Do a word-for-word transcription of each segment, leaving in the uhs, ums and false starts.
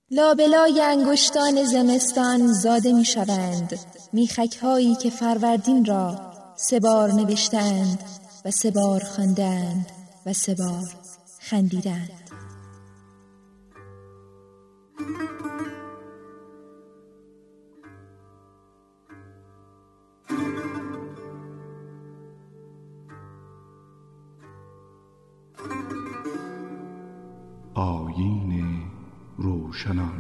لابلای انگشتان زمستان زاده می شوند میخک هایی که فروردین را سه بار نوشتند و سه بار خواندند و سه بار خندیدند. آیین روشنان.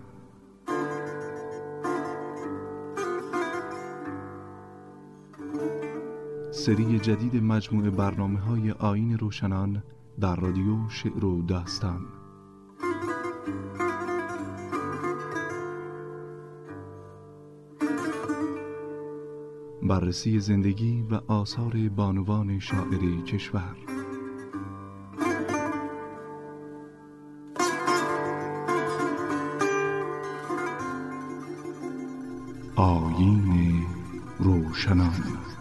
سری جدید مجموعه برنامه‌های آیین روشنان در رادیو شعر و داستان. بررسی زندگی و آثار بانوان شاعر کشور. آیین روشنان.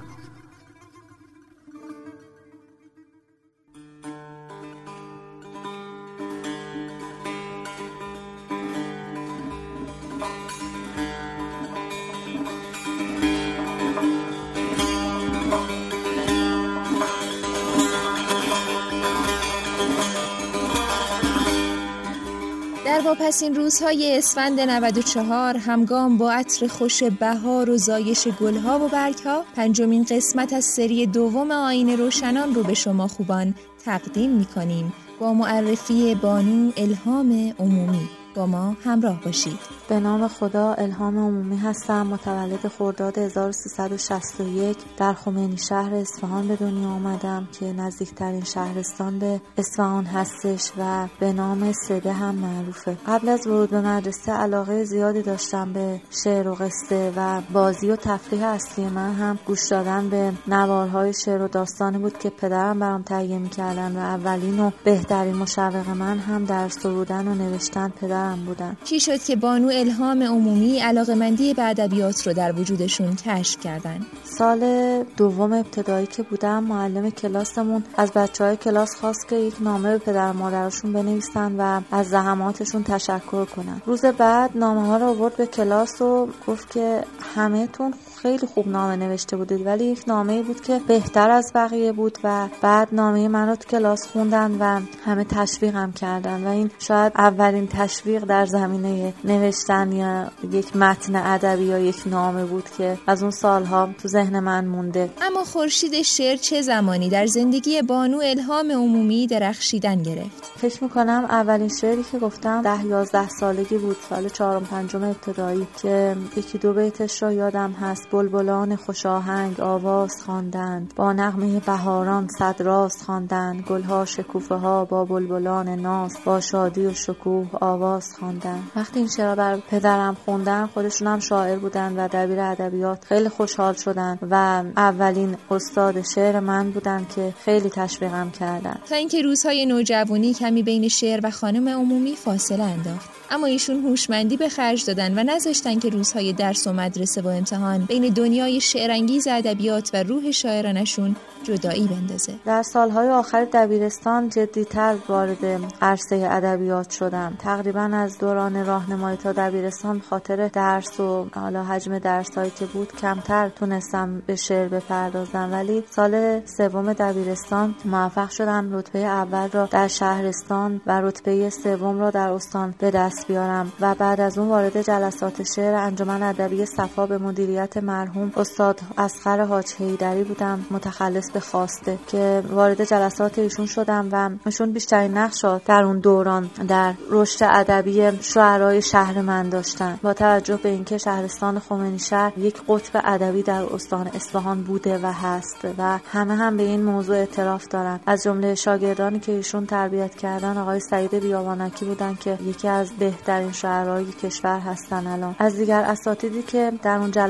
در واپسین روزهای اسفند نود و چهار همگام با عطر خوش بهار و زایش گلها و برگها پنجمین قسمت از سری دوم آیین روشنان رو به شما خوبان تقدیم می‌کنیم با معرفی بانو الهام عمومی. با ما همراه باشید. به نام خدا. الهام عمومی هستم. متولد خرداد هزار و سیصد و شصت و یک در خمینی شهر اصفهان به دنیا آمدم که نزدیکترین شهرستان به اصفهان هستش و به نام سده هم معروفه. قبل از ورود به مدرسه علاقه زیادی داشتم به شعر و قصه و بازی و تفریح اصلی من هم گوش دادن به نوارهای شعر و داستانی بود که پدرم برام تهیه می‌کردن و اولین و بهترین مشوق من هم درس سرودن و نوشتن پدرم بودن. چی شد که بانو الهام عمومی علاقه‌مندی به ادبیات رو در وجودشون کشف کردن؟ سال دوم ابتدایی که بودم معلم کلاسمون از بچه‌های کلاس خواست که یک نامه به پدر مادرشون بنویسن و از زحماتشون تشکر کنن. روز بعد نامه‌ها رو آورد به کلاس و گفت که همه‌تون خیلی خوب نامه نوشته بودید ولی یک نامه‌ای بود که بهتر از بقیه بود و بعد نامه من رو تو کلاس خوندن و همه تشویقم کردن و این شاید اولین تشویق در زمینه نوشتن یا یک متن ادبی یا یک نامه بود که از اون سالها تو ذهن من مونده. اما خورشید شعر چه زمانی در زندگی بانو الهام عمومی درخشیدن گرفت؟ فکر میکنم اولین شعری که گفتم ده یازده سالگی بود، سال چهارم پنجم ابتدایی، که یکی دو بیتش را یادم هست. بلبلان خوش آهنگ آواز خواندند، با نغمه بهاران صد راز خواندند، گلها شکوفه ها با بلبلان ناز، با شادی و شکوه آواز خواندند. وقتی این شعر بر پدرم خوندن، خودشون هم شاعر بودن و دبیر ادبیات، خیلی خوشحال شدن و اولین استاد شعر من بودن که خیلی تشویقم کردن. تا اینکه روزهای نوجوانی کمی بین شعر و خانم عمومی فاصله انداخت، اما ایشون هوشمندی به خرج دادن و نذاشتن که روزهای درس و مدرسه و امتحان بین دنیای شعرانگیز ادبیات و روح شاعرانشون جدایی بندازه. در سالهای آخر دبیرستان جدی‌تر وارد عرصه ادبیات شدم. تقریبا از دوران راهنمایی تا دبیرستان خاطر درس و حالا حجم درسایی که بود کمتر تونستم به شعر بپردازم، ولی سال سوم دبیرستان موفق شدم رتبه اول را در شهرستان و رتبه سوم را در استان به دست بیارم و بعد از اون وارد جلسات شعر انجمن ادبی صفا به مدیریت مرحوم استاد اصغر حاج حیدری بودم، متخلص به خواسته، که وارد جلسات ایشون شدم و ایشون بیشترین نقش در اون دوران در رشد ادبی شاعرای شهر من داشتن. با توجه به اینکه شهرستان خمینی شهر یک قطب ادبی در استان اصفهان بوده و هست و همه هم به این موضوع اعتراف دارن. از جمله شاگردانی که ایشون تربیت کردن آقای سعید بیابانکی بودن که یکی از بهترین شاعرای کشور هستن الان. از دیگر اساتیدی که در اون جلسات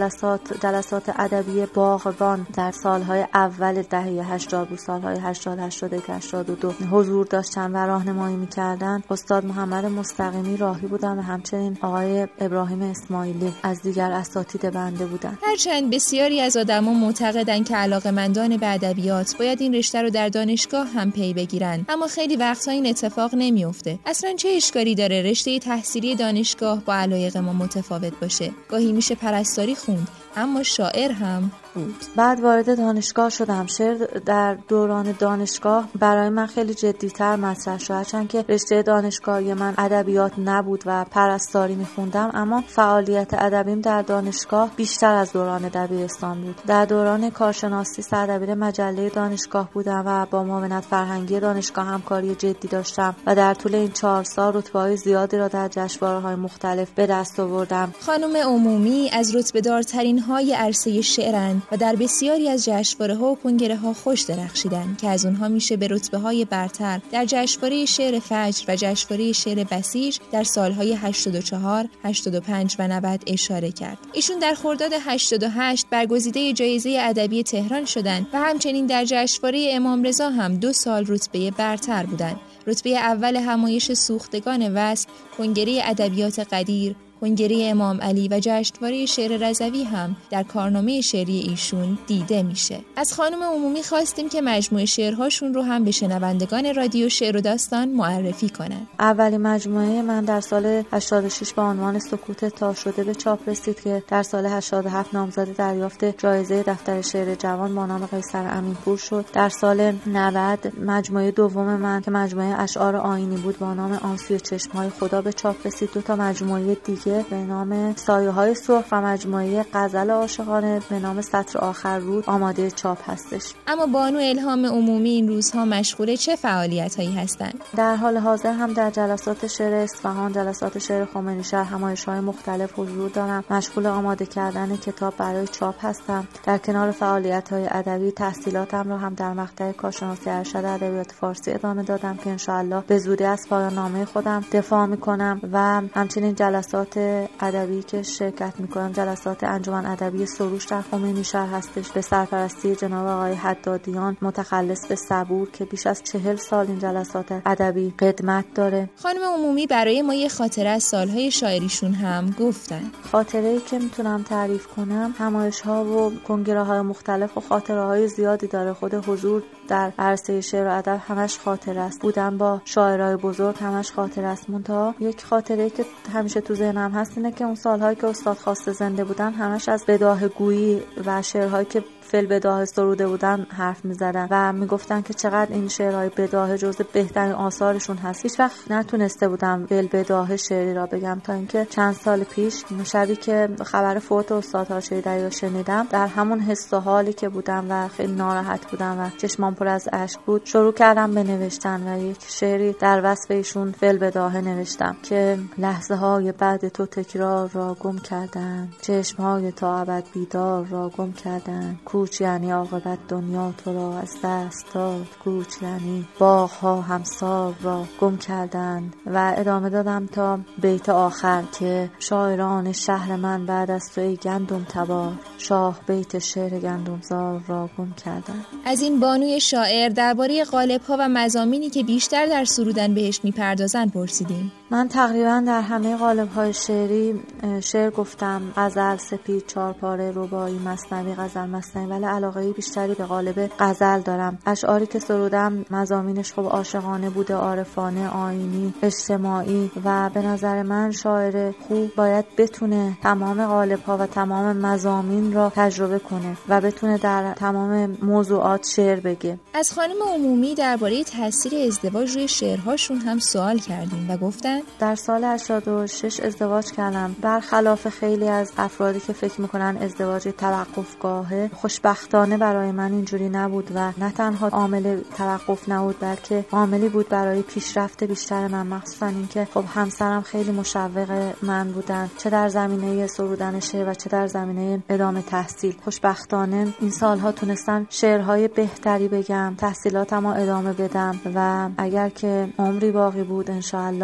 جلسات ادبی باغبان در سالهای اول دهه هشتاد بود، سالهای هشتاد، هشتاد و یک، هشتاد و دو حضور داشتن و راهنمایی می‌کردن. استاد محمد مستقیمی راهی بودن و همچنین آقای ابراهیم اسماعیلی از دیگر اساتید بنده بودن. هرچند بسیاری از آدما معتقدن که علاقه‌مندان به ادبیات باید این رشته رو در دانشگاه هم پی بگیرن، اما خیلی وقتا این اتفاق نمیفته. اصلا چه اشکالی داره رشته تحصیلی دانشگاه با علایق ما متفاوت باشه؟ گاهی میشه پرستاری خوند اما شاعر هم بود. بعد وارد دانشگاه شدم. شعر در دوران دانشگاه برای من خیلی جدی‌تر مطرح شد، هرچند که رشته دانشگاهی من ادبیات نبود و پرستاری می‌خوندم، اما فعالیت ادبیم در دانشگاه بیشتر از دوران دبیرستان بود. در دوران کارشناسی سردبیر مجله دانشگاه بودم و با معاونت فرهنگی دانشگاه همکاری جدی داشتم و در طول این چهار سال رتبه‌های زیادی را در جشنواره‌های مختلف به دست آوردم. خانم عمومی از رتبه‌دارترین های عرصه شعرند و در بسیاری از جشنواره‌ها و کنگره‌ها خوش درخشیدند که از اونها میشه به رتبه‌های برتر در جشنواره شعر فجر و جشنواره شعر بسیج در سالهای هشتاد و چهار، هشتاد و پنج و نود اشاره کرد. ایشون در خرداد هشتاد و هشت برگزیده جایزه ادبی تهران شدند و همچنین در جشنواره امام رضا هم دو سال رتبه برتر بودند. رتبه اول همایش سوختگان وصل، کنگره ادبیات قدیر، کنگره امام علی و جشنواره شعر رضوی هم در کارنامه شعری ایشون دیده میشه. از خانم عمومی خواستیم که مجموعه شعرهاشون رو هم به شنوندگان رادیو شعر و داستان معرفی کنن. اولین مجموعه من در سال هشتاد و شش با عنوان سکوت تا شده به چاپ رسید که در سال هشتاد و هفت نامزد دریافت جایزه دفتر شعر جوان با نام قیصر امینپور شد. در سال نود مجموعه دوم من که مجموعه اشعار آیینی بود با نام آن سوی چشم‌های خدا به چاپ رسید. دو تا مجموعه دیگه به نام سایه‌های سرخ و مجموعه غزل عاشقانه به نام سطر آخر رود آماده چاپ هستش. اما بانو الهام عمومی این روزها مشغول چه فعالیت‌هایی هستند؟ در حال حاضر هم در جلسات شعر اصفهان، جلسات شعر خمینی‌شهر، همایش‌های مختلف حضور دارم. مشغول آماده کردن کتاب برای چاپ هستم. در کنار فعالیت‌های ادبی تحصیلاتم را هم در مقطع کارشناسی ارشد ادبیات فارسی ادامه دادم که انشاءالله به زودی از پایان نامه خودم دفاع می‌کنم و همچنین جلسات ادبی که شرکت می‌کنم جلسات انجمن ادبی سروش در خمینی‌شهر هستش به سرپرستی جناب آقای حدادیان متخلص به صبور که بیش از چهل سال این جلسات ادبی خدمت داره. خانم عمومی برای ما یه خاطره از سالهای شاعریشون هم گفتن. خاطره‌ای که میتونم تعریف کنم همایش‌ها و کنگره‌های مختلف و خاطره‌های زیادی داره. خود حضور در عرصه شعر و ادب همش خاطره است. بودن با شاعرای بزرگ همش خاطره است. منتها یک خاطره‌ای که همیشه تو ذهنم هست اینه که اون سال‌هایی که استاد خواسته زنده بودن همش از بداهه گویی و شعرهایی که فل بداهه سروده بودن حرف می‌زدن و میگفتن که چقدر این شعرهای بداهه جزو بهترین آثارشون هست. هیچ وقت نتونسته بودم فل بداهه شعری را بگم تا اینکه چند سال پیش شبی که خبر فوت استاد هاشمی رو شنیدم در همون حس و حالی که بودم و خیلی ناراحت بودم و چشمام پر از اشک بود شروع کردم به نوشتن و یک شعری در وصف ایشون فل بداهه نوشتم که لحظه های بعد تو تکرار را گم کردن، چشم های تا ابد بیدار را گم کردن، کوچ یعنی عاقبت دنیا تو را از دست داد، کوچ یعنی باغ ها همسار را گم کردن و ادامه دادم تا بیت آخر که شاعران شهر من بعد از تو ای گندم تبار، شاه بیت شعر گندمزار را گم کردن. از این بانوی شاعر درباره قالب‌ها و مضامینی که بیشتر در سرودن بهش میپردازن پرسیدیم. من تقریبا در همه قالب‌های شعری شعر گفتم، غزل، سپید، چهارپاره، رباعی، مثنوی، غزل مثنوی، ولی علاقه بیشتری به قالب غزل دارم. اشعاری که سرودم مضامینش خب عاشقانه بوده، عارفانه، آیینی، اجتماعی و به نظر من شاعر خوب باید بتونه تمام قالب‌ها و تمام مضامین را تجربه کنه و بتونه در تمام موضوعات شعر بگه. از خانم عمومی درباره تاثیر ازدواج روی شعرهاشون هم سوال کردیم و گفتن در سال هشتاد و شش ازدواج کردم. برخلاف خیلی از افرادی که فکر میکنن ازدواج توقفگاهه، خوشبختانه برای من اینجوری نبود و نه تنها عامل توقف نبود بلکه عاملی بود برای پیشرفت بیشتر من، مخصوصا اینکه خب همسرم خیلی مشوق من بودن، چه در زمینه سرودن شعر و چه در زمینه ادامه تحصیل. خوشبختانه این سالها تونستم شعرهای بهتری بگم، تحصیلاتم رو ادامه بدم و اگر که عمری باقی بود انشاءالله هم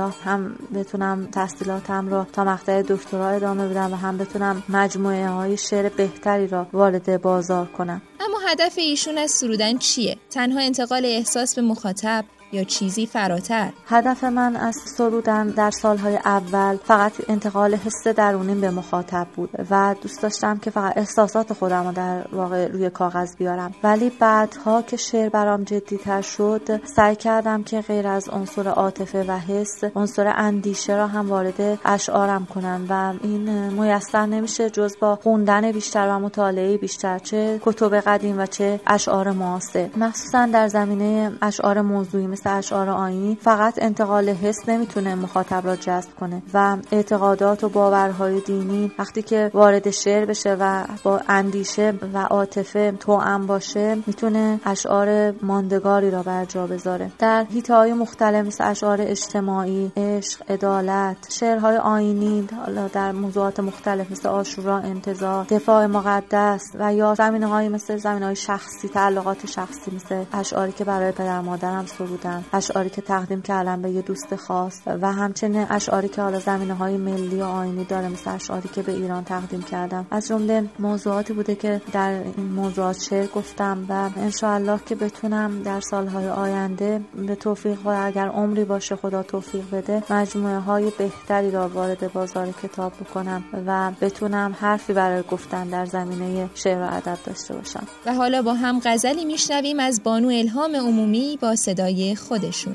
هم بتونم تحصیلاتم را تا مقطع دکترا ادامه بدم و هم بتونم مجموعه های شعر بهتری را وارد بازار کنم. اما هدف ایشون از سرودن چیه؟ تنها انتقال احساس به مخاطب یا چیزی فراتر؟ هدف من از سرودن در سالهای اول فقط انتقال حس درونیم به مخاطب بود و دوست داشتم که فقط احساسات خودم رو در واقع روی کاغذ بیارم. ولی بعدها که شعر برام جدی‌تر شد سعی کردم که غیر از عنصر عاطفه و حس، عنصر اندیشه را هم وارد اشعارم کنم و این میسر نمیشه جز با خوندن بیشتر و مطالعه بیشتر، چه کتب قدیم و چه اشعار معاصر. مخصوصا در زمینه اشعار موضوعی مثل اشعار آیینی فقط انتقال حس نمیتونه مخاطب را جذب کنه و اعتقادات و باورهای دینی وقتی که وارد شعر بشه و با اندیشه و عاطفه توأم باشه میتونه اشعار ماندگاری را بر جا بذاره. در حیطه‌های مختلف مثل اشعار اجتماعی، عشق، عدالت، شعرهای آیینی حالا در موضوعات مختلف مثل عاشورا، انتظار، دفاع مقدس و یا زمینه‌های مثل زمینه‌های شخصی، تعلقات شخصی مثل اشعاری که برای پدر مادرم سرودم، اشعاری که تقدیم کردم به یه دوست خاص و همچنین اشعاری که حالا زمینه‌های ملی و آیینی داره مثل اشعاری که به ایران تقدیم کردم. از جمله موضوعاتی بوده که در این موضوعات شعر گفتم و انشاءالله که بتونم در سالهای آینده به توفیق خدا، اگر عمری باشه خدا توفیق بده، مجموعه های بهتری را وارد بازار کتاب بکنم و بتونم حرفی برای گفتن در زمینه شعر و ادب داشته باشم. و حالا با هم غزلی میشنویم از بانو الهام عمومی با صدای خودشون.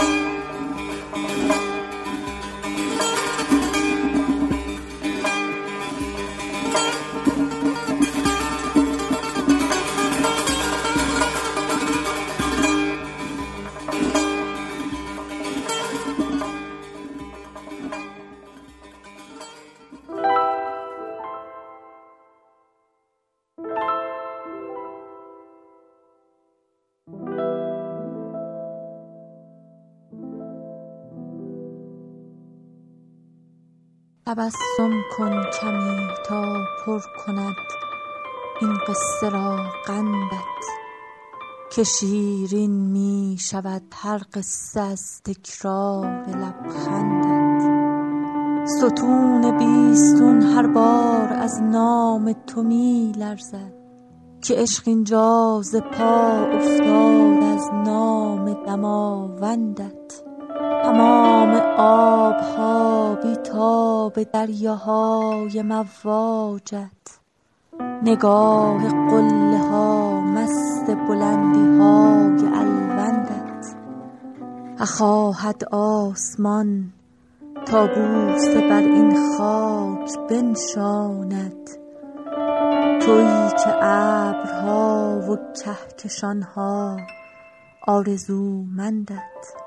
تبسم کن کمی تا پر کند این قصه را قندت، که شیرین می شود هر قصه از تکرار لبخندت. ستون بیستون هر بار از نام تو می لرزد، که عشق اینجا ز پا افتاد از نام دماوندت. تمام آبها بی تاب دریاهای مواجت، نگاه قله ها مست بلندی های الوندت. اخواهد آسمان تا بوسه بر این خاک بنشاند، تویی که ابرها و کهکشانها آرزومندت.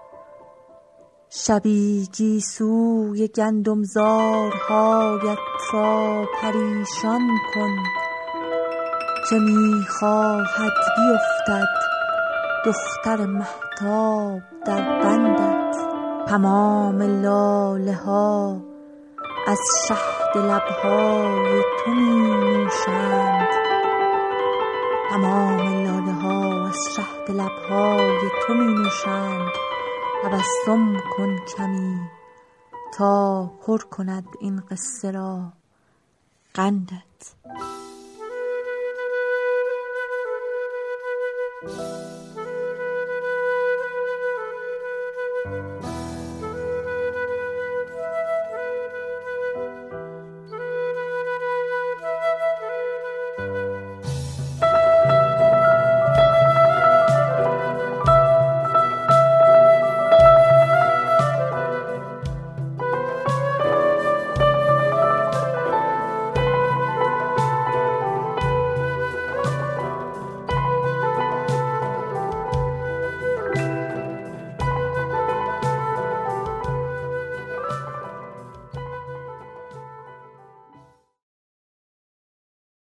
شبی گیسوی گندمزارهایت را پریشان کن، که میخواهد بیفتد دختر مهتاب در بندت. تمام لاله ها از شهد لبهای تو می نوشند، تمام لاله ها از شهد لبهای تو می نوشند. تبسم کن کمی تا پر کند این قصه را قندت.